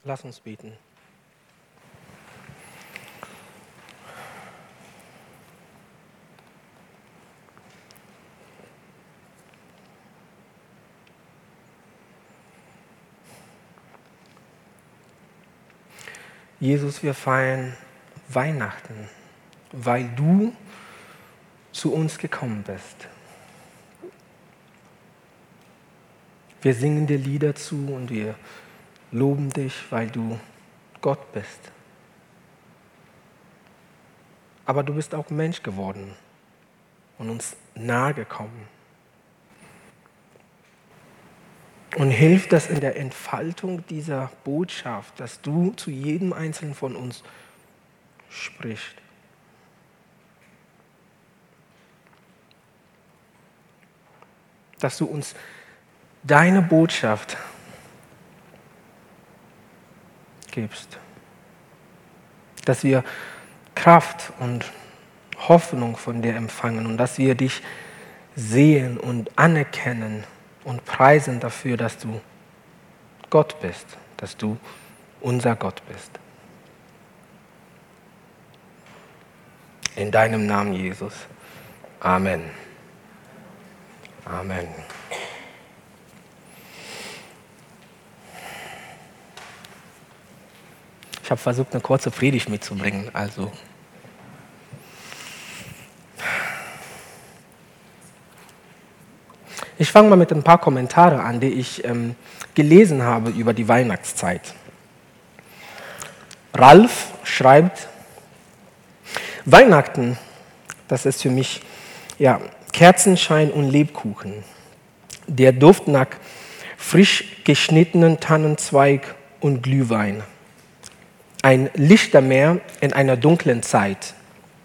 Lass uns beten. Jesus, wir feiern Weihnachten, weil du zu uns gekommen bist. Wir singen dir Lieder zu und wir loben dich, weil du Gott bist. Aber du bist auch Mensch geworden und uns nahe gekommen. Und hilf das in der Entfaltung dieser Botschaft, dass du zu jedem Einzelnen von uns sprichst. Dass du uns deine Botschaft gibst. Dass wir Kraft und Hoffnung von dir empfangen und dass wir dich sehen und anerkennen und preisen dafür, dass du Gott bist, dass du unser Gott bist. In deinem Namen, Jesus. Amen. Amen. Ich habe versucht, eine kurze Predigt mitzubringen, also ich fange mal mit ein paar Kommentaren an, die ich gelesen habe über die Weihnachtszeit. Ralf schreibt, Weihnachten, das ist für mich Kerzenschein und Lebkuchen. Der Duft nach frisch geschnittenen Tannenzweig und Glühwein. Ein Lichtermeer in einer dunklen Zeit.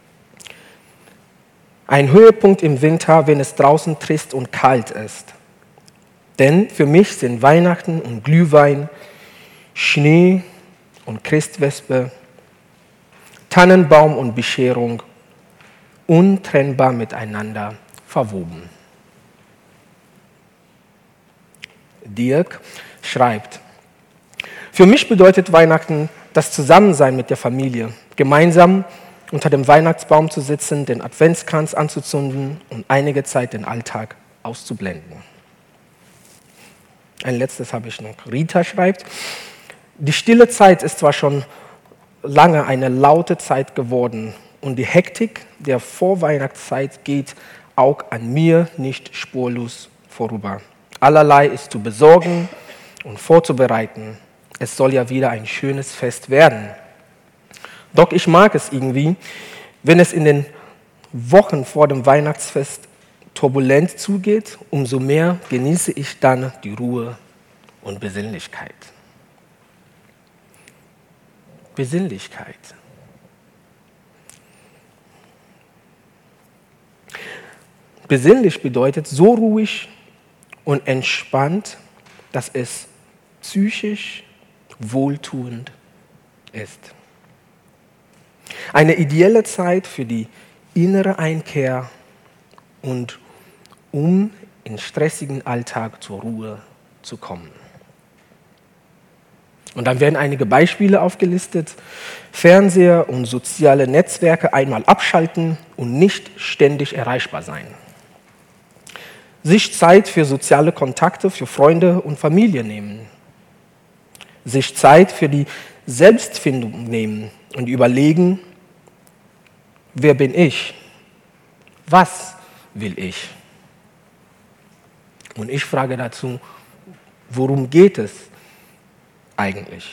Ein Höhepunkt im Winter, wenn es draußen trist und kalt ist. Denn für mich sind Weihnachten und Glühwein, Schnee und Christwespe, Tannenbaum und Bescherung untrennbar miteinander verwoben. Dirk schreibt, für mich bedeutet Weihnachten das Zusammensein mit der Familie, gemeinsam unter dem Weihnachtsbaum zu sitzen, den Adventskranz anzuzünden und einige Zeit den Alltag auszublenden. Ein letztes habe ich noch. Rita schreibt, die stille Zeit ist zwar schon lange eine laute Zeit geworden und die Hektik der Vorweihnachtszeit geht auch an mir nicht spurlos vorüber. Allerlei ist zu besorgen und vorzubereiten. Es soll ja wieder ein schönes Fest werden. Doch ich mag es irgendwie, wenn es in den Wochen vor dem Weihnachtsfest turbulent zugeht, umso mehr genieße ich dann die Ruhe und Besinnlichkeit. Besinnlichkeit. Besinnlich bedeutet so ruhig und entspannt, dass es psychisch wohltuend ist. Eine ideelle Zeit für die innere Einkehr und um in stressigen Alltag zur Ruhe zu kommen. Und dann werden einige Beispiele aufgelistet. Fernseher und soziale Netzwerke einmal abschalten und nicht ständig erreichbar sein. Sich Zeit für soziale Kontakte, für Freunde und Familie nehmen. Sich Zeit für die Selbstfindung nehmen und überlegen, wer bin ich? Was will ich? Und ich frage dazu, worum geht es eigentlich?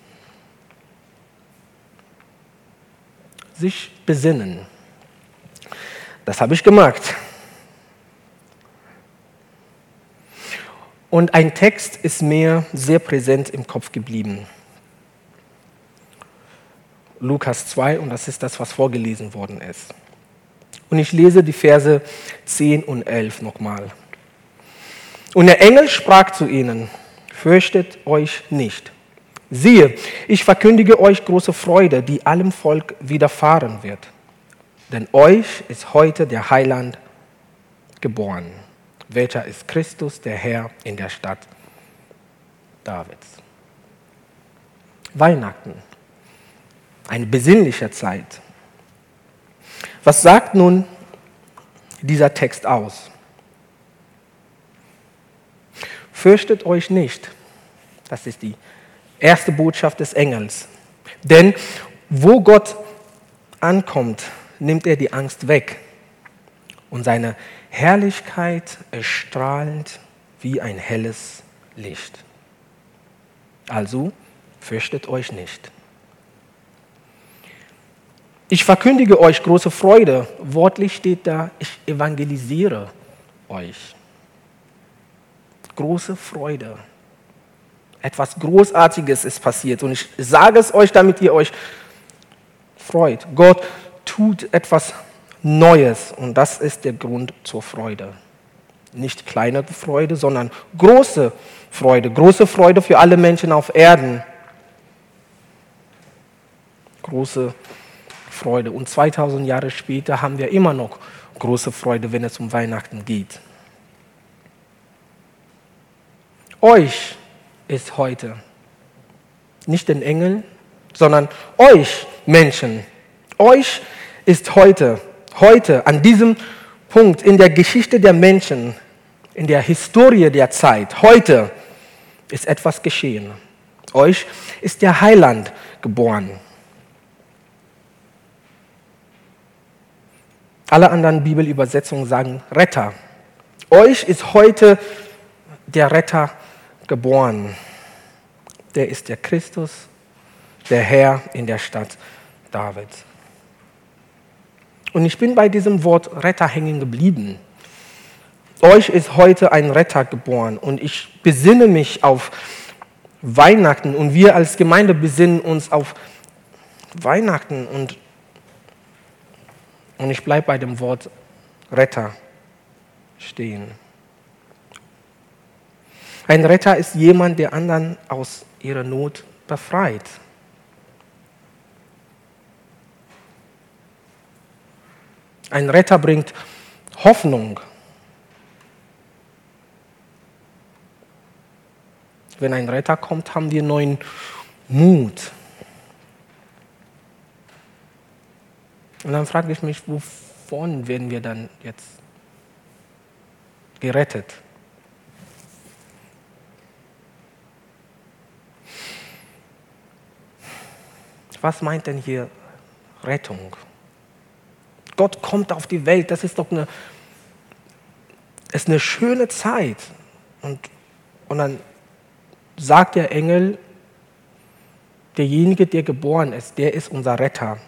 Sich besinnen. Das habe ich gemacht. Und ein Text ist mir sehr präsent im Kopf geblieben. Lukas 2, und das ist das, was vorgelesen worden ist. Und ich lese die Verse 10 und 11 nochmal. Und der Engel sprach zu ihnen, fürchtet euch nicht. Siehe, ich verkündige euch große Freude, die allem Volk widerfahren wird. Denn euch ist heute der Heiland geboren, welcher ist Christus, der Herr in der Stadt Davids. Weihnachten, eine besinnliche Zeit. Was sagt nun dieser Text aus? Fürchtet euch nicht. Das ist die erste Botschaft des Engels. Denn wo Gott ankommt, nimmt er die Angst weg. Und seine Herrlichkeit erstrahlt wie ein helles Licht. Also fürchtet euch nicht. Ich verkündige euch große Freude. Wortlich steht da, ich evangelisiere euch. Große Freude. Etwas Großartiges ist passiert und ich sage es euch, damit ihr euch freut. Gott tut etwas Neues und das ist der Grund zur Freude. Nicht kleine Freude, sondern große Freude. Große Freude für alle Menschen auf Erden. Große Freude. Und 2000 Jahre später haben wir immer noch große Freude, wenn es um Weihnachten geht. Euch ist heute, nicht den Engeln, sondern euch Menschen, euch ist heute an diesem Punkt in der Geschichte der Menschen, in der Historie der Zeit, heute ist etwas geschehen. Euch ist der Heiland geboren. Alle anderen Bibelübersetzungen sagen Retter. Euch ist heute der Retter geboren. Der ist der Christus, der Herr in der Stadt Davids. Und ich bin bei diesem Wort Retter hängen geblieben. Euch ist heute ein Retter geboren und ich besinne mich auf Weihnachten und wir als Gemeinde besinnen uns auf Weihnachten und ich bleibe bei dem Wort Retter stehen. Ein Retter ist jemand, der anderen aus ihrer Not befreit. Ein Retter bringt Hoffnung. Wenn ein Retter kommt, haben wir neuen Mut. Und dann frage ich mich, wovon werden wir dann jetzt gerettet? Was meint denn hier Rettung? Gott kommt auf die Welt, das ist doch eine schöne Zeit. Und dann sagt der Engel, derjenige, der geboren ist, der ist unser Retter.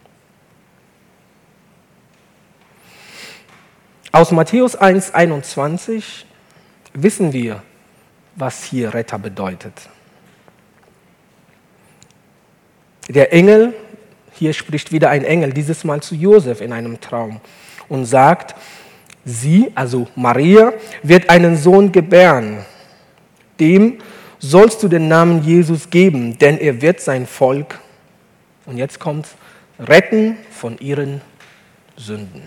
Aus Matthäus 1,21 wissen wir, was hier Retter bedeutet. Der Engel, hier spricht wieder ein Engel, dieses Mal zu Josef in einem Traum und sagt, sie, also Maria, wird einen Sohn gebären. Dem sollst du den Namen Jesus geben, denn er wird sein Volk, und jetzt kommt, retten von ihren Sünden.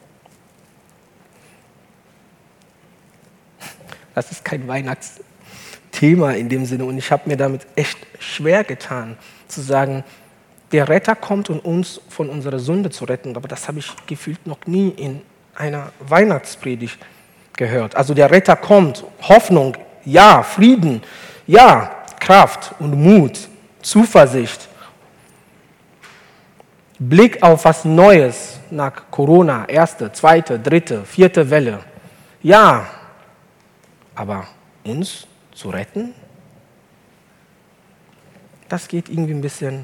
Das ist kein Weihnachtsthema in dem Sinne und ich habe mir damit echt schwer getan, zu sagen, der Retter kommt, um uns von unserer Sünde zu retten, aber das habe ich gefühlt noch nie in einer Weihnachtspredigt gehört. Also der Retter kommt, Hoffnung, ja, Frieden, ja, Kraft und Mut, Zuversicht, Blick auf was Neues nach Corona, erste, zweite, dritte, vierte Welle. Ja, aber uns zu retten, das geht irgendwie ein bisschen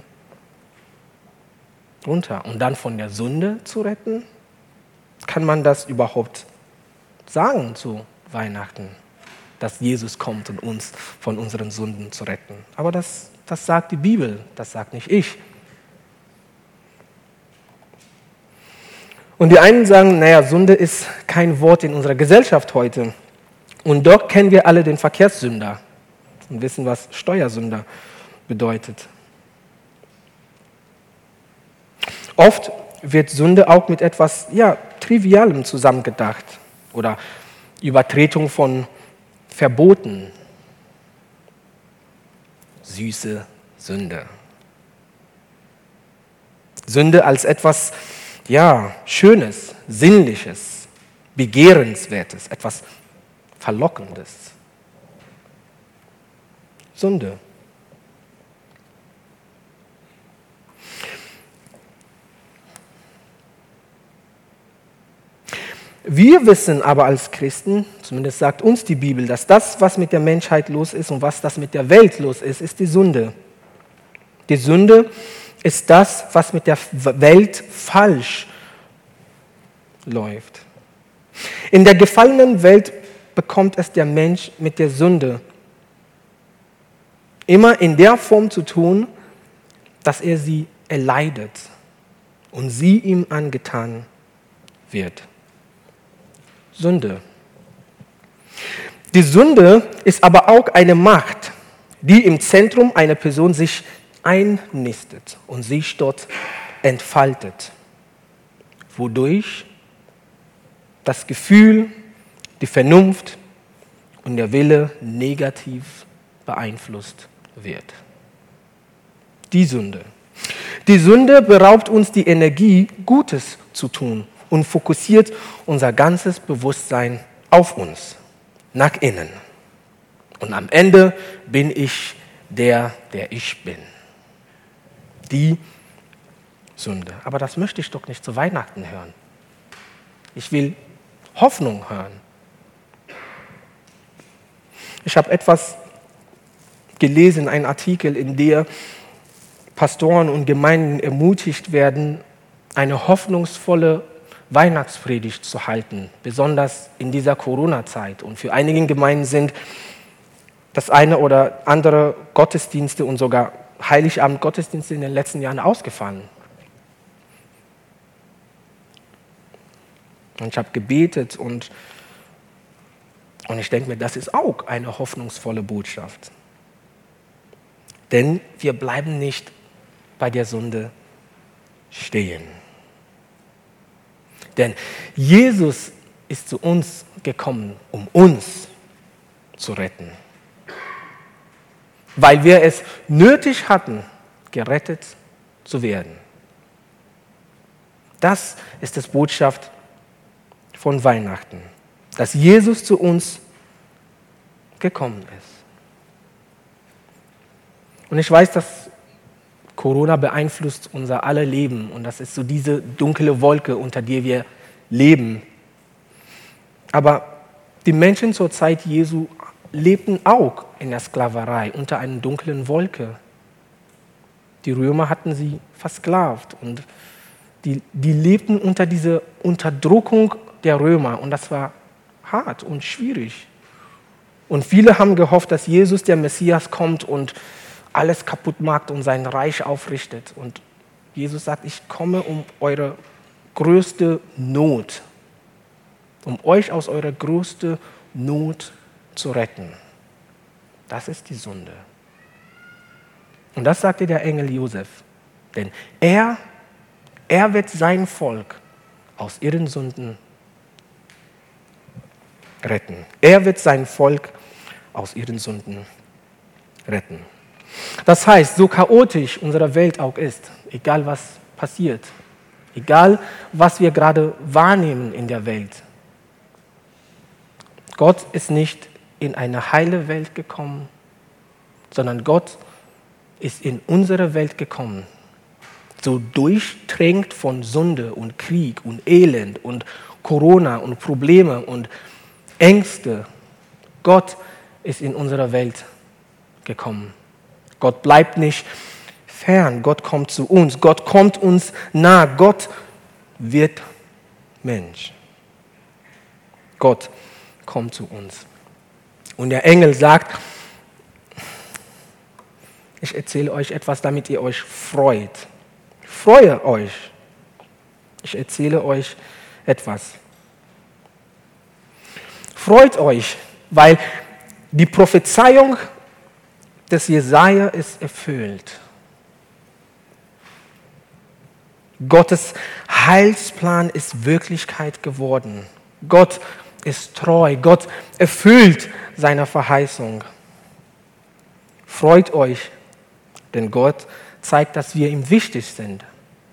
runter. Und dann von der Sünde zu retten, kann man das überhaupt sagen zu Weihnachten, dass Jesus kommt, um uns von unseren Sünden zu retten? Aber das sagt die Bibel, das sagt nicht ich. Und die einen sagen, naja, Sünde ist kein Wort in unserer Gesellschaft heute. Und doch kennen wir alle den Verkehrssünder und wissen, was Steuersünder bedeutet. Oft wird Sünde auch mit etwas Trivialem zusammengedacht oder Übertretung von Verboten. Süße Sünde. Sünde als etwas, Schönes, Sinnliches, Begehrenswertes, etwas Verlockendes. Sünde. Wir wissen aber als Christen, zumindest sagt uns die Bibel, dass das, was mit der Menschheit los ist und was das mit der Welt los ist, ist die Sünde. Die Sünde ist das, was mit der Welt falsch läuft. In der gefallenen Welt bekommt es der Mensch mit der Sünde immer in der Form zu tun, dass er sie erleidet und sie ihm angetan wird. Sünde. Die Sünde ist aber auch eine Macht, die im Zentrum einer Person sich einnistet und sich dort entfaltet, wodurch das Gefühl, die Vernunft und der Wille negativ beeinflusst wird. Die Sünde. Die Sünde beraubt uns die Energie, Gutes zu tun und fokussiert unser ganzes Bewusstsein auf uns, nach innen. Und am Ende bin ich der ich bin. Die Sünde. Aber das möchte ich doch nicht zu Weihnachten hören. Ich will Hoffnung hören. Ich habe etwas gelesen, einen Artikel, in dem Pastoren und Gemeinden ermutigt werden, eine hoffnungsvolle Weihnachtspredigt zu halten, besonders in dieser Corona-Zeit. Und für einige Gemeinden sind das eine oder andere Gottesdienste und sogar Heiligabend-Gottesdienste in den letzten Jahren ausgefallen. Und ich habe gebetet und ich denke mir, das ist auch eine hoffnungsvolle Botschaft. Denn wir bleiben nicht bei der Sünde stehen. Denn Jesus ist zu uns gekommen, um uns zu retten. Weil wir es nötig hatten, gerettet zu werden. Das ist die Botschaft von Weihnachten, dass Jesus zu uns gekommen ist. Und ich weiß, dass Corona beeinflusst unser aller Leben und das ist so diese dunkle Wolke, unter der wir leben. Aber die Menschen zur Zeit Jesu lebten auch in der Sklaverei unter einer dunklen Wolke. Die Römer hatten sie versklavt und die lebten unter dieser Unterdrückung der Römer und das war hart und schwierig. Und viele haben gehofft, dass Jesus, der Messias, kommt und alles kaputt macht und sein Reich aufrichtet. Und Jesus sagt, ich komme um eure größte Not, um euch aus eurer größten Not zu retten. Das ist die Sünde. Und das sagte der Engel Josef. Denn er wird sein Volk aus ihren Sünden retten. Er wird sein Volk aus ihren Sünden retten. Das heißt, so chaotisch unsere Welt auch ist, egal was passiert, egal was wir gerade wahrnehmen in der Welt, Gott ist nicht in eine heile Welt gekommen, sondern Gott ist in unsere Welt gekommen, so durchtränkt von Sünde und Krieg und Elend und Corona und Probleme und Ängste. Gott ist in unsere Welt gekommen. Gott bleibt nicht fern, Gott kommt zu uns, Gott kommt uns nah, Gott wird Mensch. Gott kommt zu uns. Und der Engel sagt, ich erzähle euch etwas, damit ihr euch freut. Freue euch. Ich erzähle euch etwas. Freut euch, weil die Prophezeiung des Jesaja ist erfüllt. Gottes Heilsplan ist Wirklichkeit geworden. Gott ist treu. Gott erfüllt seine Verheißung. Freut euch Denn Gott zeigt, dass wir ihm wichtig sind.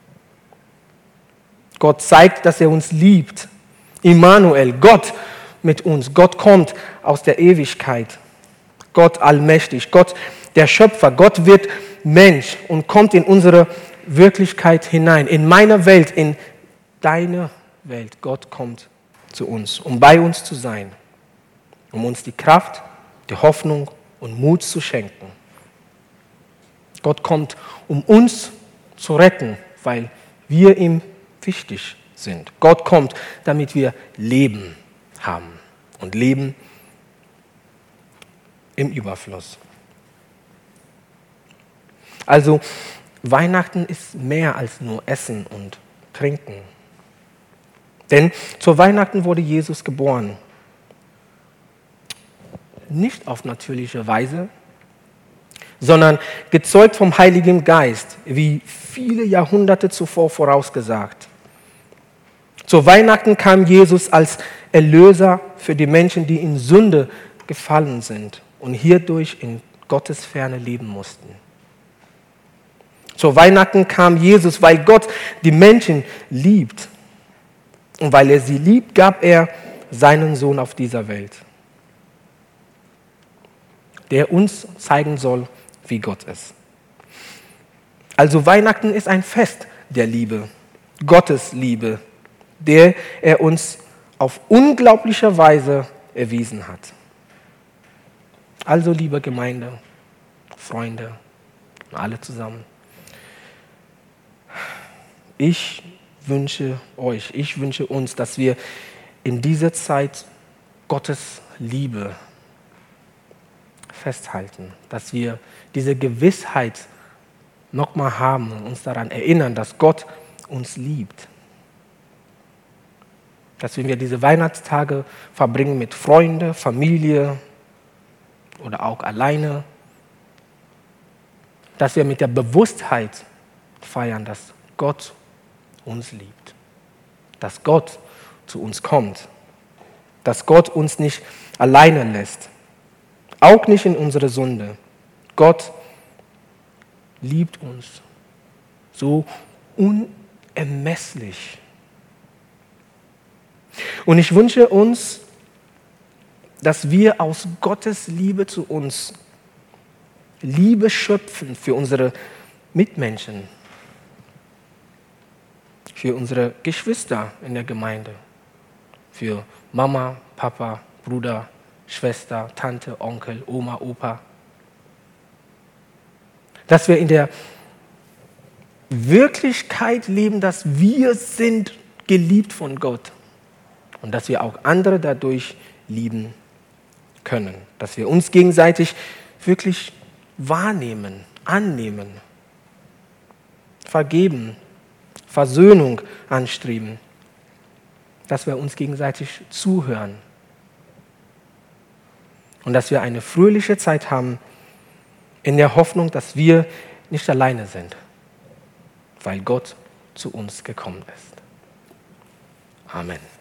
Gott zeigt, dass er uns liebt. Immanuel, Gott mit uns. Gott kommt aus der Ewigkeit. Gott allmächtig, Gott der Schöpfer. Gott wird Mensch und kommt in unsere Wirklichkeit hinein. In meine Welt, in deine Welt. Gott kommt zu uns, um bei uns zu sein. Um uns die Kraft, die Hoffnung und Mut zu schenken. Gott kommt, um uns zu retten, weil wir ihm wichtig sind. Gott kommt, damit wir Leben haben und Leben im Überfluss. Also Weihnachten ist mehr als nur Essen und Trinken. Denn zu Weihnachten wurde Jesus geboren. Nicht auf natürliche Weise, sondern gezeugt vom Heiligen Geist, wie viele Jahrhunderte zuvor vorausgesagt. Zu Weihnachten kam Jesus als Erlöser für die Menschen, die in Sünde gefallen sind und hierdurch in Gottes Ferne leben mussten. Zu Weihnachten kam Jesus, weil Gott die Menschen liebt. Und weil er sie liebt, gab er seinen Sohn auf dieser Welt, der uns zeigen soll, wie Gott ist. Also Weihnachten ist ein Fest der Liebe, Gottes Liebe, der er uns auf unglaubliche Weise erwiesen hat. Also liebe Gemeinde, Freunde, alle zusammen, ich wünsche uns, dass wir in dieser Zeit Gottes Liebe festhalten, dass wir diese Gewissheit nochmal haben und uns daran erinnern, dass Gott uns liebt. Dass wenn wir diese Weihnachtstage verbringen mit Freunden, Familie oder auch alleine, dass wir mit der Bewusstheit feiern, dass Gott uns liebt, dass Gott zu uns kommt, dass Gott uns nicht alleine lässt, auch nicht in unserer Sünde. Gott liebt uns so unermesslich. Und ich wünsche uns, dass wir aus Gottes Liebe zu uns Liebe schöpfen für unsere Mitmenschen, für unsere Geschwister in der Gemeinde, für Mama, Papa, Bruder, Schwester, Tante, Onkel, Oma, Opa. Dass wir in der Wirklichkeit leben, dass wir sind geliebt von Gott und dass wir auch andere dadurch lieben können. Dass wir uns gegenseitig wirklich wahrnehmen, annehmen, vergeben, Versöhnung anstreben, dass wir uns gegenseitig zuhören und dass wir eine fröhliche Zeit haben in der Hoffnung, dass wir nicht alleine sind, weil Gott zu uns gekommen ist. Amen.